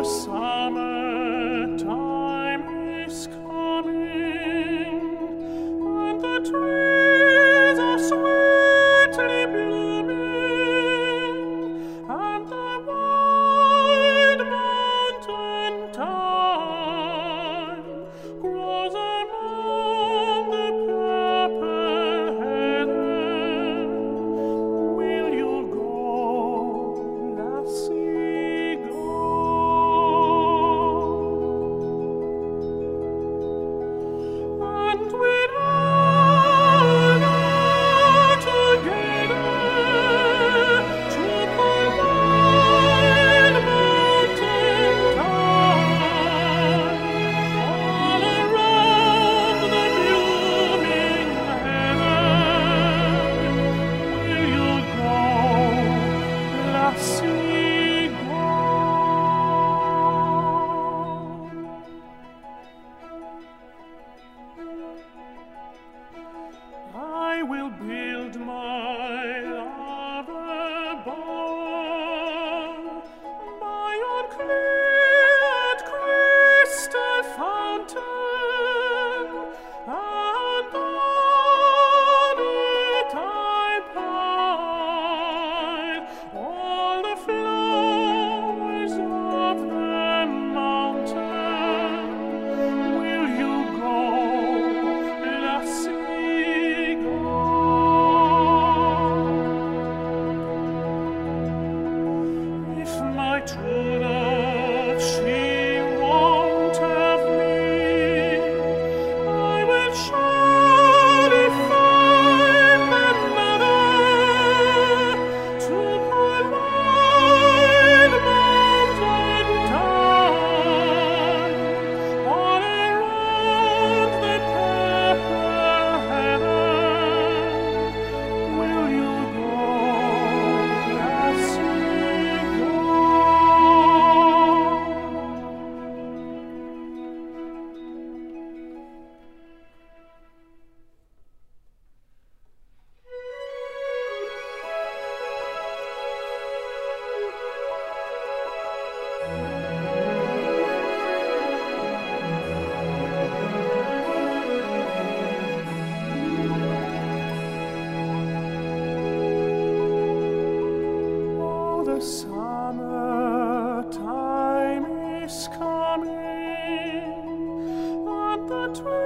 I will build my other barn by yon clear crystal fountain, and on it I pile all the flowers of the mountain. Will you go, lassie? True love, she won't have me. I will surely find another to provide mountain time all around the purple heaven. Will you go, lassie? The summertime is coming, and the